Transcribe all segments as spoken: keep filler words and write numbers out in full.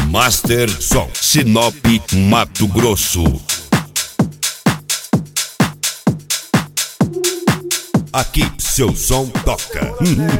Master Som, Sinop, Mato Grosso. Aqui seu som toca.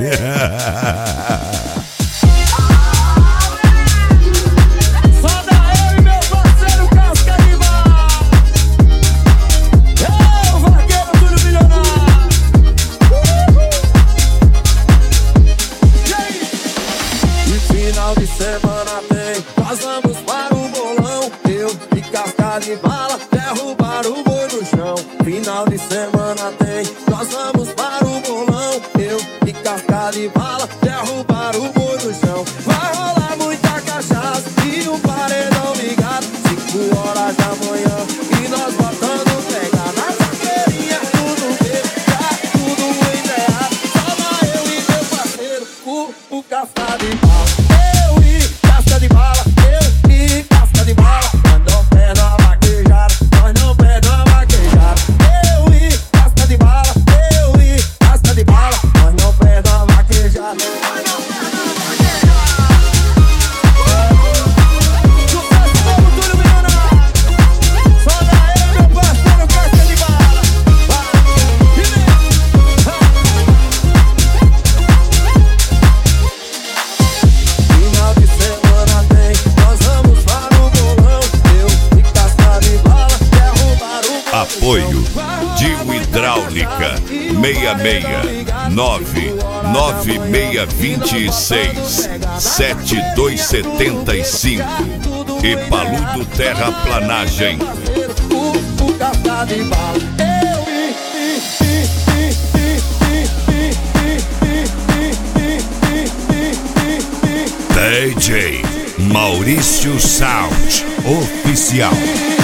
Final de semana tem, nós vamos para o bolão. Eu e casca de bala, derrubar o boi no chão. Final de semana tem, nós vamos para o bolão. Eu e casca de bala, derrubar o boi no chão. Vai rolar muita cachaça e um paredão ligado. Cinco horas da manhã e nós botando pegar na saqueirinha. Tudo bem, tudo enterrado. Só vai eu e meu parceiro, o, o casca de bala. De bala, eu e casca de bala. Nós não perde uma vaquejada, nós não perde uma vaquejada. Eu e casca de bala, eu e casca de bala. Nós não perde uma vaquejada, nós não perde uma vaquejada. Sucesso novo, Túlio Milionário. Só dá eu, meu parceiro, casca de bala. Vai, e vem. Final de semana nós vamos para o bolão. Eu e casca de bala, derrubar o Apoio Dio Hidráulica seis seis nove nove seis seis sete dois sete cinco e Paludo Terraplanagem. O, o casca de bala. Eu e, e, e, e, e, D J Maurício Sound Oficial.